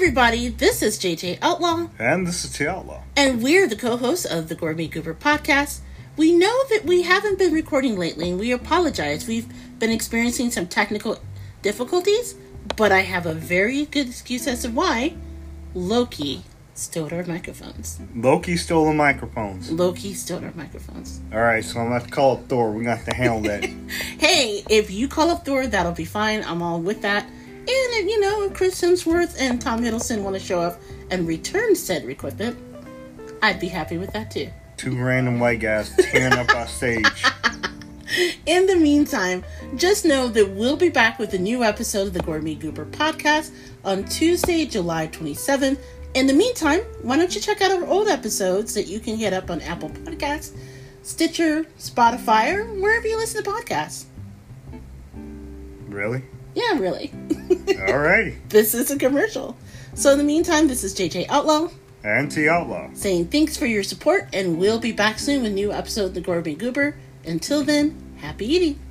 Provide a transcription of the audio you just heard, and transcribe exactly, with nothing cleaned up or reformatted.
everybody, this is J J Outlaw. And this is T Outlaw. And we're the co-hosts of the Gourmet Goober podcast. We know that we haven't been recording lately, and we apologize. We've been experiencing some technical difficulties, but I have a very good excuse as to why. Loki stole our microphones. Loki stole the microphones. Loki stole our microphones. Alright, so I'm going to have to call up Thor. We're going to have to handle that. Hey, if you call up Thor, that'll be fine. I'm all with that. And, if, you know, if Chris Hemsworth and Tom Hiddleston want to show up and return said equipment, I'd be happy with that too. Two random white guys tearing up our stage. In the meantime, just know that we'll be back with a new episode of the Gourmet Goober podcast on Tuesday, July twenty-seventh. In the meantime, why don't you check out our old episodes that you can hit up on Apple Podcasts, Stitcher, Spotify, or wherever you listen to podcasts. Really? Yeah, really. Alrighty. This is a commercial. So in the meantime, this is J J Outlaw. And T Outlaw. Saying thanks for your support, and we'll be back soon with a new episode of the Gourmet Goober. Until then, happy eating.